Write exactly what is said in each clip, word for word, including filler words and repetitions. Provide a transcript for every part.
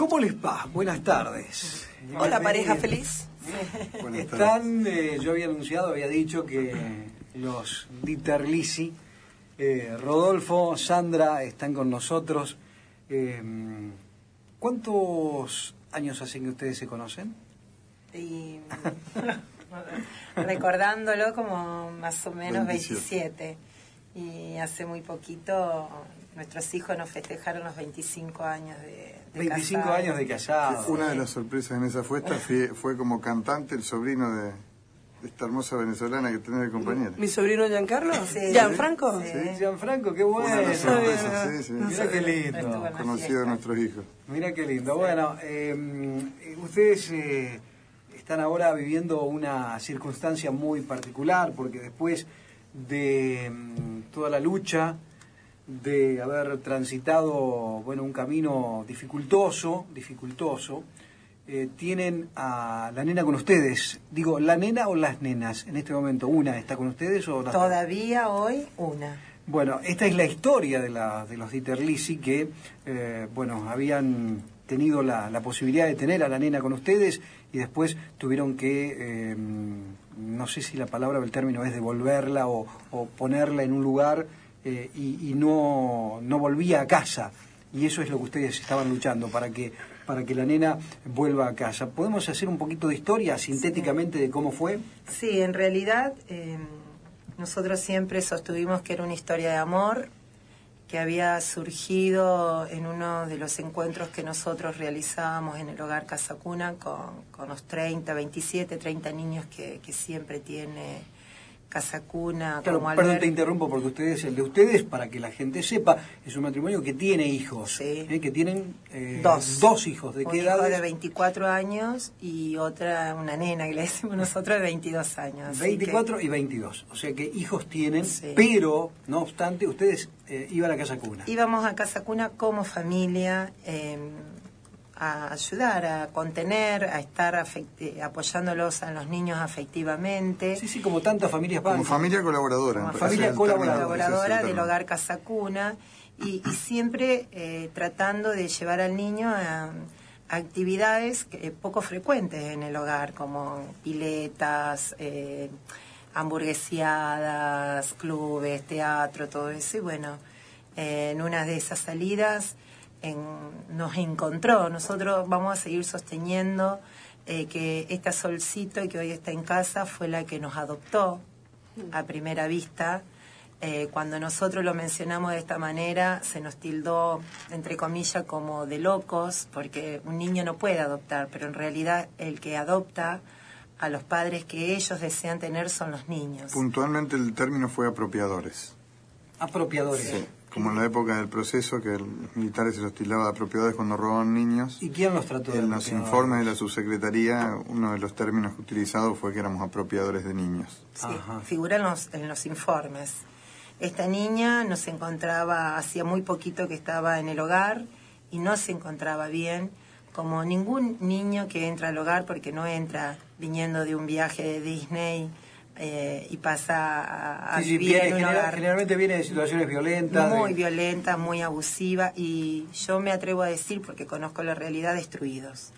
¿Cómo les va? Buenas tardes. Hola, pareja feliz. Están, eh, yo había anunciado, había dicho que los Dieterlisi, eh, Rodolfo, Sandra, están con nosotros. Eh, ¿Cuántos años hacen que ustedes se conocen? Y, recordándolo, como más o menos veintisiete. Y hace muy poquito nuestros hijos nos festejaron los veinticinco años de, de veinticinco casados. años de casados. Una de las sorpresas en esa fiesta fue, fue como cantante el sobrino de, de esta hermosa venezolana que tenés de compañera. ¿Mi sobrino Giancarlo? Sí. ¿Gianfranco? Sí. Sí, Gianfranco, qué bueno. Una de las sorpresas, sí, sí. Mira qué lindo. Conocido de nuestros hijos. Mira qué lindo. Bueno, eh, ustedes eh, están ahora viviendo una circunstancia muy particular, porque después de um, toda la lucha, de haber transitado, bueno, un camino dificultoso, dificultoso, eh, tienen a la nena con ustedes. Digo, ¿la nena o las nenas en este momento? ¿Una está con ustedes o las Todavía hoy una. Bueno, esta es la historia de, la, de los Dieterlisi que, eh, bueno, habían tenido la, la posibilidad de tener a la nena con ustedes y después tuvieron que, eh, no sé si la palabra o el término es devolverla o, o ponerla en un lugar eh, y, y no, no volvía a casa. Y eso es lo que ustedes estaban luchando, para que, para que la nena vuelva a casa. ¿Podemos hacer un poquito de historia sintéticamente de cómo fue? Sí, en realidad eh, nosotros siempre sostuvimos que era una historia de amor que había surgido en uno de los encuentros que nosotros realizábamos en el Hogar Casa Cuna con, con los treinta, veintisiete, treinta niños que, que siempre tiene Casa Cuna. Claro, como perdón, albergue. te interrumpo porque ustedes, el de ustedes, para que la gente sepa, es un matrimonio que tiene hijos, Sí. ¿eh? que tienen eh, Dos. dos hijos. ¿De Un qué hijo edades? de veinticuatro años y otra, una nena que le decimos nosotros, de veintidós años. Así veinticuatro que y veintidós. O sea que hijos tienen, Sí. pero, no obstante, ustedes eh, iban a Casa Cuna. íbamos a Casa Cuna como familia eh, a ayudar, a contener, a estar afecti- apoyándolos a los niños afectivamente. Sí, sí, como tantas familias van. Como familia colaboradora. Como ese familia es el término, colaboradora. ese es el colaboradora del término. Hogar Casa Cuna y, y siempre eh, tratando de llevar al niño a, a actividades que, poco frecuentes en el hogar, como piletas, eh, hamburgueseadas, clubes, teatro, todo eso. Y bueno, eh, en una de esas salidas en, nos encontró. Nosotros vamos a seguir sosteniendo eh, que esta Solcito, que hoy está en casa, fue la que nos adoptó a primera vista. Eh, cuando nosotros lo mencionamos de esta manera, se nos tildó, entre comillas, como de locos, porque un niño no puede adoptar, pero en realidad el que adopta a los padres que ellos desean tener son los niños. Puntualmente el término fue apropiadores. Apropiadores. Sí. Como en la época del proceso, que los militares se los tildaba de apropiadores cuando robaban niños. ¿Y quién los trató de En los apropiadores? informes de la subsecretaría, uno de los términos utilizados fue que éramos apropiadores de niños. Sí, Ajá. figura en los, en los informes. Esta niña no se encontraba, hacía muy poquito que estaba en el hogar y no se encontraba bien, como ningún niño que entra al hogar, porque no entra viniendo de un viaje de Disney eh, y pasa a, a Sí, sí, vivir viene, en un genera- hogar generalmente viene de situaciones violentas. muy de- violenta, muy abusiva, y yo me atrevo a decir, porque conozco la realidad, destruidos.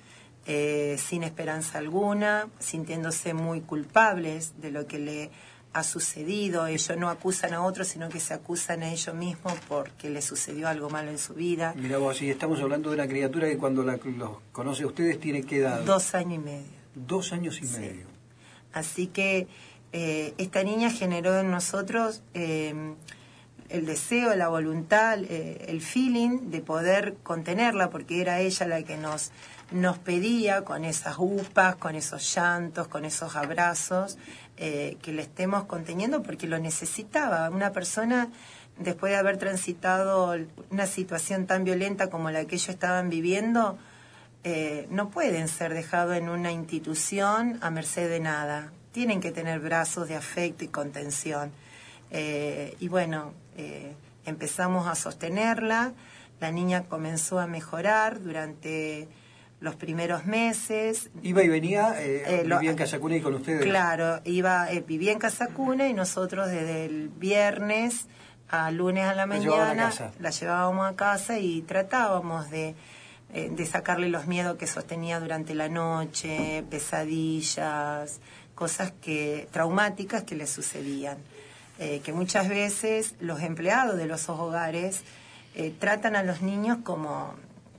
Eh, sin esperanza alguna, sintiéndose muy culpables de lo que le ha sucedido. Ellos no acusan a otros, sino que se acusan a ellos mismos porque les sucedió algo malo en su vida. Mira vos, y estamos hablando de una criatura que cuando la, los conoce a ustedes tiene que edad. Dos años y medio. Dos años y Sí. medio. Así que eh, esta niña generó en nosotros eh, el deseo, la voluntad, eh, el feeling de poder contenerla, porque era ella la que nos, nos pedía con esas upas, con esos llantos, con esos abrazos, eh, que le estemos conteniendo porque lo necesitaba. Una persona, después de haber transitado una situación tan violenta como la que ellos estaban viviendo, eh, no pueden ser dejados en una institución a merced de nada. Tienen que tener brazos de afecto y contención. Eh, y bueno, eh, empezamos a sostenerla, la niña comenzó a mejorar durante los primeros meses. Iba y venía, eh, Eh, lo- vivía en Casa Cuna y con ustedes. Claro, iba, eh, vivía en Casa Cuna y nosotros desde el viernes a lunes a la La llevaban a mañana casa. la llevábamos a casa y tratábamos de, eh, de sacarle los miedos que sostenía durante la noche, pesadillas, cosas que traumáticas que le sucedían. Eh, que muchas veces los empleados de los hogares eh, tratan a los niños como...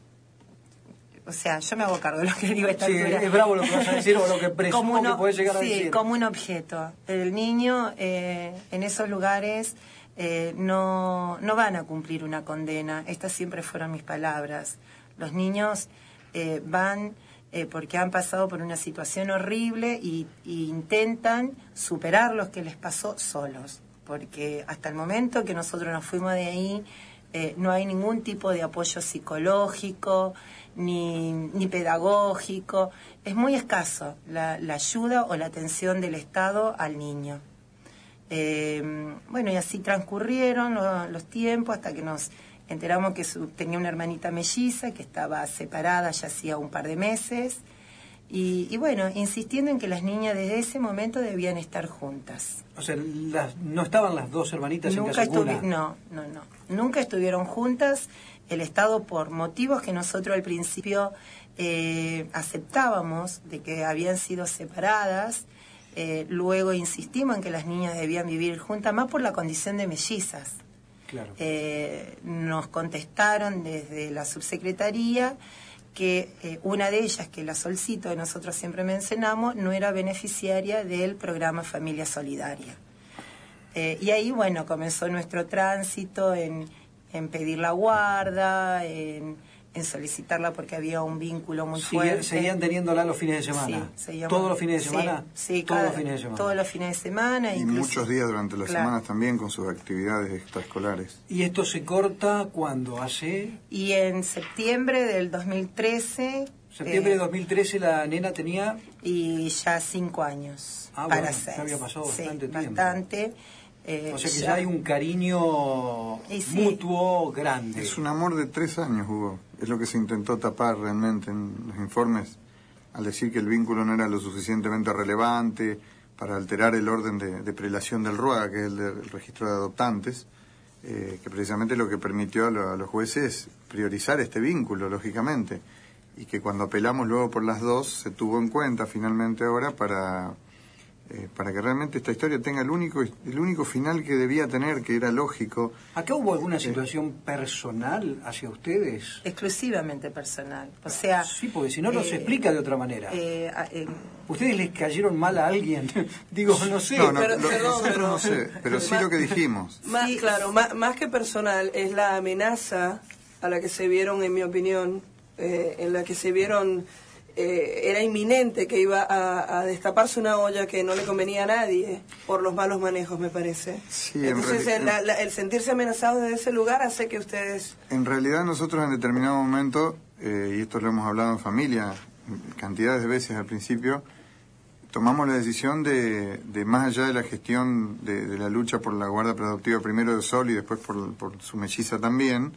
O sea, yo me hago cargo de lo que digo a esta sí, altura. Es bravo lo que vas a decir o lo que presumo uno, que puedes llegar a sí, decir. como un objeto. El niño eh, en esos lugares eh, no, no van a cumplir una condena. Estas siempre fueron mis palabras. Los niños eh, van eh, porque han pasado por una situación horrible y, y intentan superar lo que les pasó solos. Porque hasta el momento que nosotros nos fuimos de ahí, eh, no hay ningún tipo de apoyo psicológico, ni, ni pedagógico. Es muy escaso la, la ayuda o la atención del Estado al niño. Eh, bueno, y así transcurrieron lo, los tiempos hasta que nos enteramos que su, tenía una hermanita melliza que estaba separada ya hacía un par de meses. Y, y bueno, insistiendo en que las niñas desde ese momento debían estar juntas. O sea, las, ¿no estaban las dos hermanitas Nunca en casa cuna? No, no, no. Nunca estuvieron juntas. El Estado, por motivos que nosotros al principio eh, aceptábamos de que habían sido separadas, eh, luego insistimos en que las niñas debían vivir juntas, más por la condición de mellizas. Claro. Eh, nos contestaron desde la subsecretaría que eh, una de ellas, que la Solcito, que nosotros siempre mencionamos, no era beneficiaria del programa Familia Solidaria. Eh, y ahí, bueno, comenzó nuestro tránsito en, en pedir la guarda, en, en solicitarla porque había un vínculo muy Sí, fuerte. ¿Seguían teniéndola los fines de semana? Sí, seguíamos, ¿Todos los fines de semana? Sí, sí todos cada, los fines de semana. Todos los fines de semana. Y incluso, muchos días durante las claro. semanas también con sus actividades extraescolares. ¿Y esto se corta cuándo? ¿Hace? Y en septiembre del dos mil trece... Septiembre eh, de dos mil trece la nena tenía... Y ya cinco años Ah, para bueno, seis. ya había pasado Sí, bastante tiempo. bastante. Eh, O sea que ya hay un cariño Y sí. mutuo grande. Es un amor de tres años, Hugo. Es lo que se intentó tapar realmente en los informes al decir que el vínculo no era lo suficientemente relevante para alterar el orden de, de prelación del RUAG, que es el del registro de adoptantes, eh, que precisamente lo que permitió a, lo, a los jueces priorizar este vínculo, lógicamente, y que cuando apelamos luego por las dos se tuvo en cuenta finalmente ahora para... Eh, para que realmente esta historia tenga el único el único final que debía tener, que era lógico. ¿Acá hubo alguna situación personal hacia ustedes? Exclusivamente personal. O sea... Sí, porque si no, no eh, se explica de otra manera. Eh, eh, ¿Ustedes les cayeron mal a alguien? Digo, no sé. No, no, Pero- lo- perdón, nosotros pero- no sé, pero sí lo que dijimos. Más, Sí, claro, más, más que personal, es la amenaza a la que se vieron, en mi opinión, eh, en la que se vieron, eh, era inminente que iba a, a destaparse una olla que no le convenía a nadie por los malos manejos, me parece. Sí, en Entonces, reali- el, la- la- el sentirse amenazados desde ese lugar hace que ustedes... En realidad nosotros en determinado momento, eh, y esto lo hemos hablado en familia cantidades de veces al principio, tomamos la decisión de, de más allá de la gestión de, de la lucha por la guarda preadoptiva primero de Sol y después por, por su melliza también,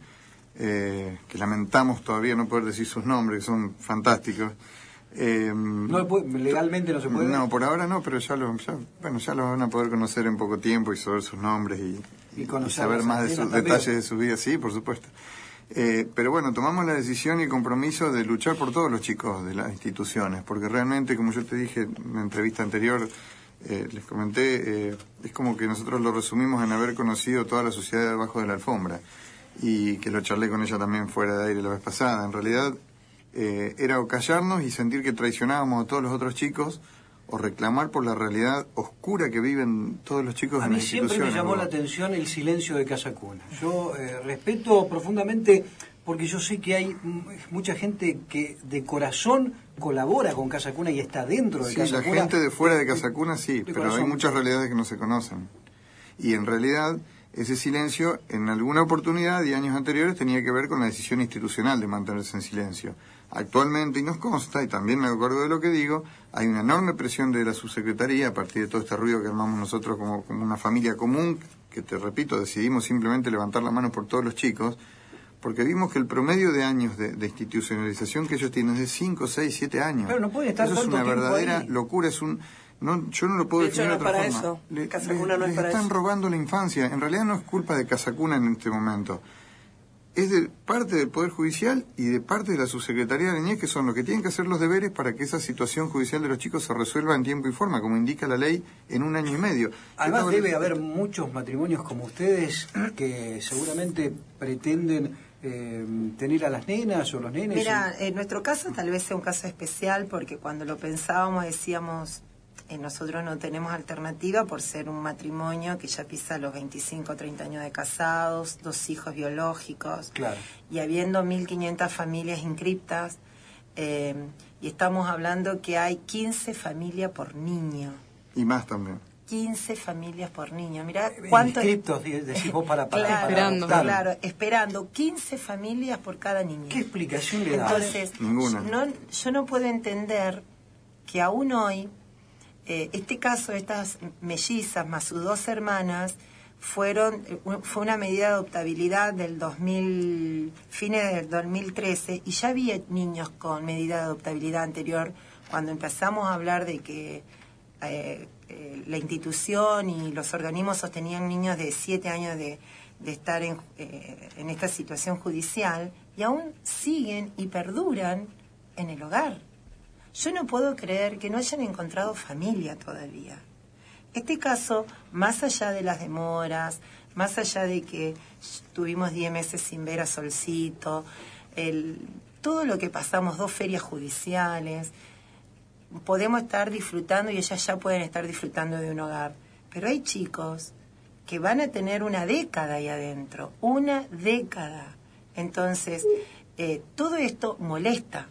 eh, que lamentamos todavía no poder decir sus nombres, que son fantásticos. Eh, No puede- legalmente no se puede. No, por ahora no, pero ya lo, ya, bueno, ya lo van a poder conocer en poco tiempo y saber sus nombres y, Y y conocer saber las más de arenas sus también. detalles de su vida, sí, por supuesto. Eh, pero bueno, tomamos la decisión y el compromiso de luchar por todos los chicos de las instituciones, porque realmente, como yo te dije en una entrevista anterior, eh, les comenté, eh, es como que nosotros lo resumimos en haber conocido toda la sociedad debajo de la alfombra, y que lo charlé con ella también fuera de aire la vez pasada. En realidad, eh, era o callarnos y sentir que traicionábamos a todos los otros chicos, o reclamar por la realidad oscura que viven todos los chicos A en mí las siempre me instituciones. llamó ¿no? la atención el silencio de Casa Cuna. Yo eh, respeto profundamente, porque yo sé que hay mm, mucha gente que de corazón colabora con Casa Cuna y está dentro de Sí, Casa la Cuna. gente de fuera de Casa Cuna sí, de pero hay corazón. muchas realidades que no se conocen. Y en realidad, ese silencio, en alguna oportunidad y años anteriores, tenía que ver con la decisión institucional de mantenerse en silencio. Actualmente, y nos consta, y también me acuerdo de lo que digo, hay una enorme presión de la subsecretaría a partir de todo este ruido que armamos nosotros como, como una familia común, que te repito, decidimos simplemente levantar la mano por todos los chicos, porque vimos que el promedio de años de, de institucionalización que ellos tienen es de cinco, seis, siete años. Pero no pueden estar Eso es tanto una tiempo verdadera ahí. locura, es un... No, yo no lo puedo De hecho, definir no de es otra para forma. eso. Le- Casa le- Cuna no es les para están eso. robando la infancia. En realidad no es culpa de Casa Cuna en este momento. es de parte del Poder Judicial y de parte de la Subsecretaría de la Niñez, que son los que tienen que hacer los deberes para que esa situación judicial de los chicos se resuelva en tiempo y forma, como indica la ley, en un año y medio. Además Yo debe estaba... haber muchos matrimonios como ustedes que seguramente pretenden eh, tener a las nenas o los nenes. Mira, y... en nuestro caso tal vez sea un caso especial porque cuando lo pensábamos decíamos... Eh, nosotros no tenemos alternativa por ser un matrimonio que ya pisa los veinticinco o treinta años de casados, dos hijos biológicos, claro. Y habiendo mil quinientas familias inscriptas, eh, y estamos hablando que hay quince familias por niño. Y más también. quince familias por niño. Mirá cuánto... Inscriptos, decís vos, para, para, claro, para esperando. adoptar. Claro, esperando quince familias por cada niño. ¿Qué explicación le da? Entonces, Ninguna. no, yo no puedo entender que aún hoy... Eh, este caso, estas mellizas más sus dos hermanas, fueron fue una medida de adoptabilidad del dos mil, fines del dos mil trece, y ya había niños con medida de adoptabilidad anterior cuando empezamos a hablar de que eh, eh, la institución y los organismos sostenían niños de siete años de, de estar en, eh, en esta situación judicial, y aún siguen y perduran en el hogar. Yo no puedo creer que no hayan encontrado familia todavía. Este caso, más allá de las demoras, más allá de que tuvimos diez meses sin ver a Solcito, el, todo lo que pasamos, dos ferias judiciales, podemos estar disfrutando y ellas ya pueden estar disfrutando de un hogar. Pero hay chicos que van a tener una década ahí adentro, una década. Entonces, eh, todo esto molesta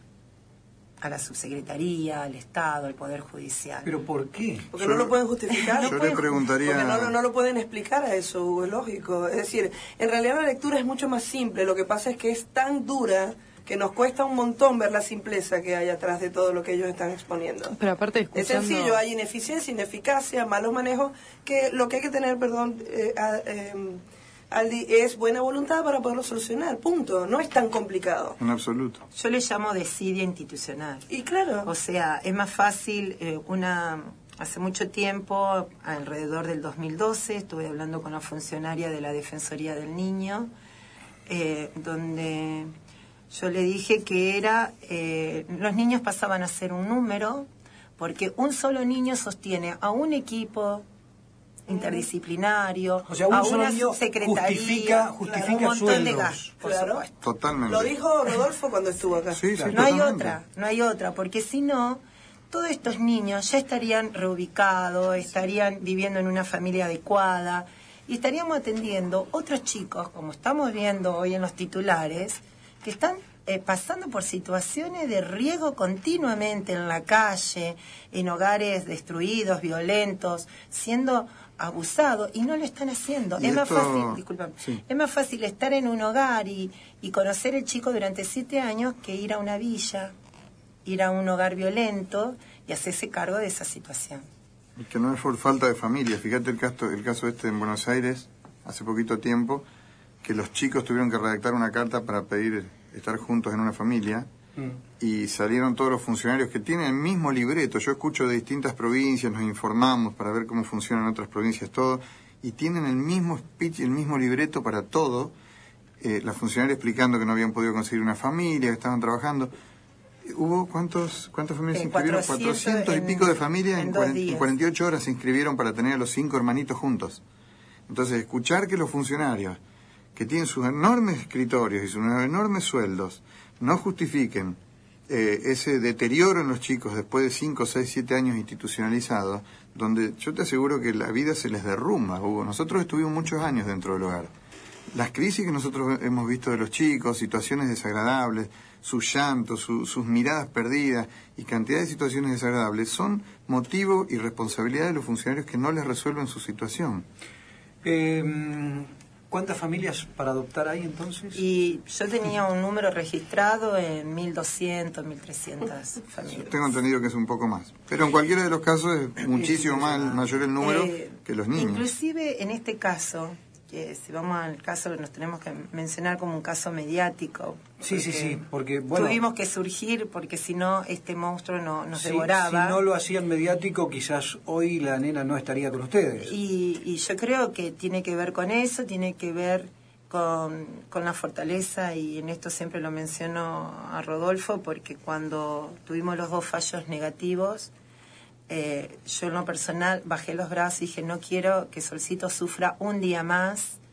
a la subsecretaría, al Estado, al Poder Judicial. ¿Pero por qué? Porque Yo- no lo pueden justificar. Yo no le pueden- preguntaría- Porque no, no, no lo pueden explicar a eso, Hugo, es lógico. Es decir, en realidad la lectura es mucho más simple. Lo que pasa es que es tan dura que nos cuesta un montón ver la simpleza que hay atrás de todo lo que ellos están exponiendo. Pero aparte Es escuchando... sencillo, hay ineficiencia, ineficacia, malos manejos, que lo que hay que tener, perdón, eh, a- eh, Aldi, es buena voluntad para poderlo solucionar, punto. No es tan complicado. En absoluto. Yo le llamo desidia institucional. Y claro, O sea, es más fácil, eh, una hace mucho tiempo, alrededor del dos mil doce, estuve hablando con una funcionaria de la Defensoría del Niño, eh, donde yo le dije que era, eh, los niños pasaban a ser un número, porque un solo niño sostiene a un equipo interdisciplinario, O sea, un a solo una niño secretaría, justifica- justifica un montón de sueldos. gastos, por Claro. supuesto. Totalmente. lo dijo Rodolfo cuando estuvo acá. Sí, sí, No hay totalmente. otra, no hay otra, porque si no, todos estos niños ya estarían reubicados, estarían viviendo en una familia adecuada y estaríamos atendiendo otros chicos, como estamos viendo hoy en los titulares, que están eh, pasando por situaciones de riesgo continuamente en la calle, en hogares destruidos, violentos, siendo abusados y no lo están haciendo. Y Es más esto- fácil, discúlpame, sí. es más fácil estar en un hogar y, y conocer el chico durante siete años que ir a una villa, ir a un hogar violento y hacerse cargo de esa situación. Y que no es por falta de familia. Fíjate el caso, el caso este en Buenos Aires, hace poquito tiempo, que los chicos tuvieron que redactar una carta para pedir estar juntos en una familia, Mm. y salieron todos los funcionarios que tienen el mismo libreto. Yo escucho de distintas provincias, nos informamos para ver cómo funcionan en otras provincias, todo, y tienen el mismo speech, el mismo libreto para todo. Eh, la funcionaria explicando que no habían podido conseguir una familia, que estaban trabajando. ¿Hubo cuántos, cuántas familias se Eh, inscribieron? cuatrocientos cuatrocientos y en- pico de familias en, en dos cuarenta en días. cuarenta y ocho horas se inscribieron para tener a los cinco hermanitos juntos. Entonces, escuchar que los funcionarios, que tienen sus enormes escritorios y sus enormes sueldos, no justifiquen eh, ese deterioro en los chicos después de cinco, seis, siete años institucionalizados, donde yo te aseguro que la vida se les derrumba, Hugo. Nosotros estuvimos muchos años dentro del hogar. Las crisis que nosotros hemos visto de los chicos, situaciones desagradables, sus llantos, su- sus miradas perdidas y cantidad de situaciones desagradables, son motivo y responsabilidad de los funcionarios que no les resuelven su situación. Eh, ¿Cuántas familias para adoptar hay entonces? Y yo tenía un número registrado en mil doscientos, mil trescientas familias. Tengo entendido que es un poco más. Pero en cualquiera de los casos es muchísimo más, mayor el número Eh, que los niños. Inclusive en este caso, que si vamos al caso nos tenemos que mencionar como un caso mediático. Sí, sí, porque sí, porque bueno, tuvimos que surgir porque si no este monstruo no, nos si, devoraba. si no lo hacían mediático, quizás hoy la nena no estaría con ustedes. y, y yo creo que tiene que ver con eso, tiene que ver con, con la fortaleza, y en esto siempre lo menciono a Rodolfo, porque cuando tuvimos los dos fallos negativos, eh, yo en lo personal bajé los brazos y dije, no quiero que Solcito sufra un día más